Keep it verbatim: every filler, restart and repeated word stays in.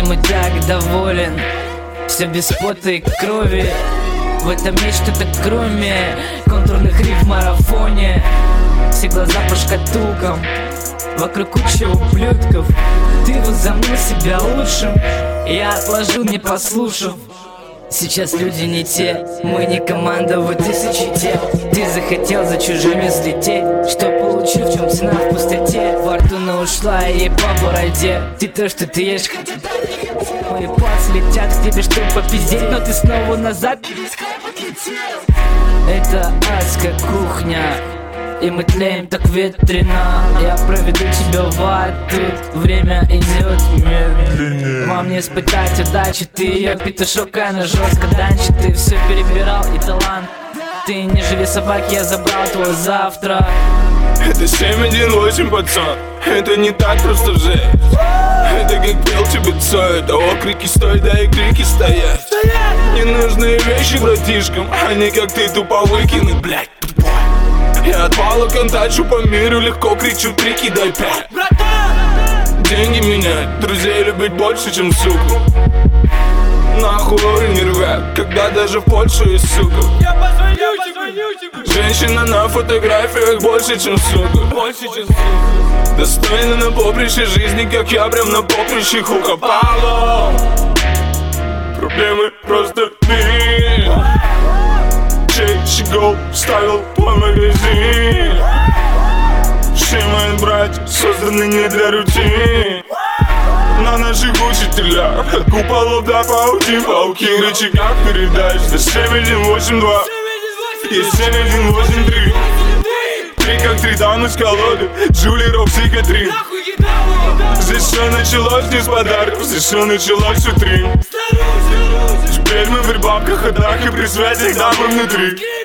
этим и так доволен. Все без пота и крови. В этом есть что-то кроме контурных риф в марафоне. Все глаза по шкатулкам, вокруг куча ублюдков. Ты возомнил себя лучшим, я отложил, не послушав. Сейчас люди не те, мы не команда, вот тысячи тел. Ты захотел за чужими взлететь, что получил, в чем цена в пустоте. Фортуна ушла и ей по бороде. Ты то, что ты ешь, мои пальцы летят к тебе, чтобы попиздеть, но ты снова назад. Это адская кухня, и мы тлеем так ветрено. Я проведу тебя в ад, тут время идет медленнее. Вам не испытать удачи, ты ее петушок, она жестко данчит. Ты все перебирал и талант. Ты не живи собаки, я забрал твой завтра. Это семь один восемь, пацан. Это не так просто жесть. Это как пел тебе Цой. Это окрики стой, да и крики стоят. Ненужные вещи братишкам, они как ты тупо выкинут, блядь. Я от пала контачу по миру, легко кричу трики, дай пять. Деньги меняют, друзей любить больше, чем суку. Нахуй не рвят, когда даже в Польшу есть сука. Я позвоню тебе, позвоню тебе. Женщина на фотографиях больше, чем сука. Больше, чем сука. Достойна на поприще жизни, как я прям на поприще хука. Пало. Проблемы просто ты. Щегол вставил твой магазин. Все мои братья созданы не для рутин. На наших учителях от куполов до паутин. Пауки в рычагах передач. За семь один восемь два и семь один восемь три. Три как три дамы с колоды, Джули, Рокси, Катрин. Здесь все началось не с подарков, здесь все началось с утрин. Теперь мы в рыбалках, ходах и при свете дамы внутри.